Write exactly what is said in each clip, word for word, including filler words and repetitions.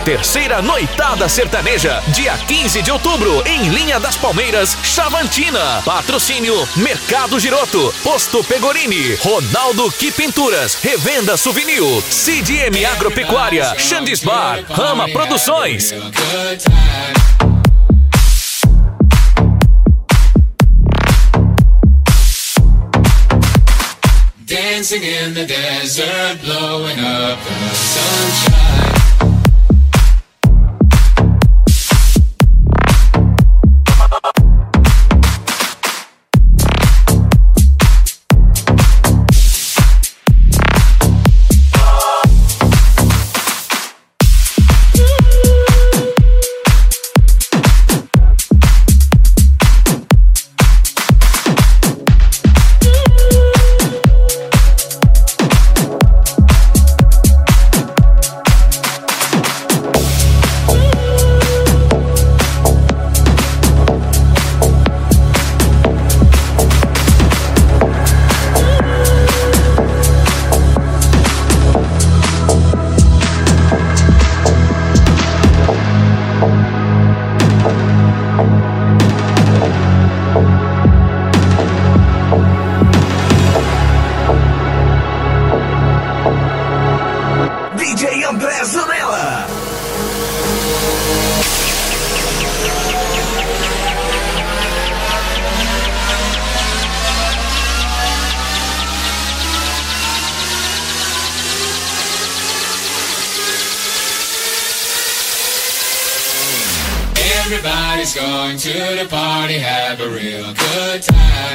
terceira noitada sertaneja, dia quinze de outubro, em Linha das Palmeiras, Chavantina. Patrocínio Mercado Giroto, Posto Pegorini, Ronaldo Que Pinturas, Revenda Souvenir, C D M Agropecuária, Xandis Bar, Rama Produções. Dancing in the desert, blowing up the sunshine. D J André Zanella. Everybody's going to the party, have a real good time.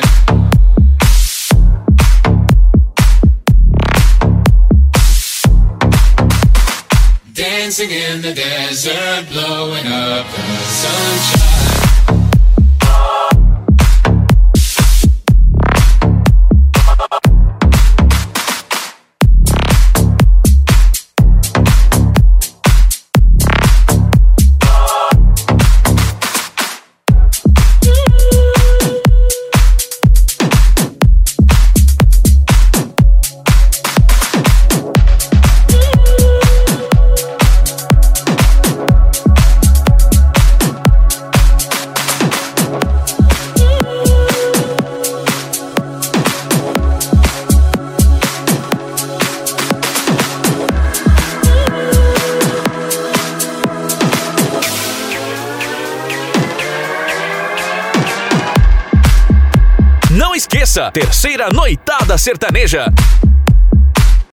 Dancing in the desert, blowing up the sunshine. Não esqueça, terceira noitada sertaneja.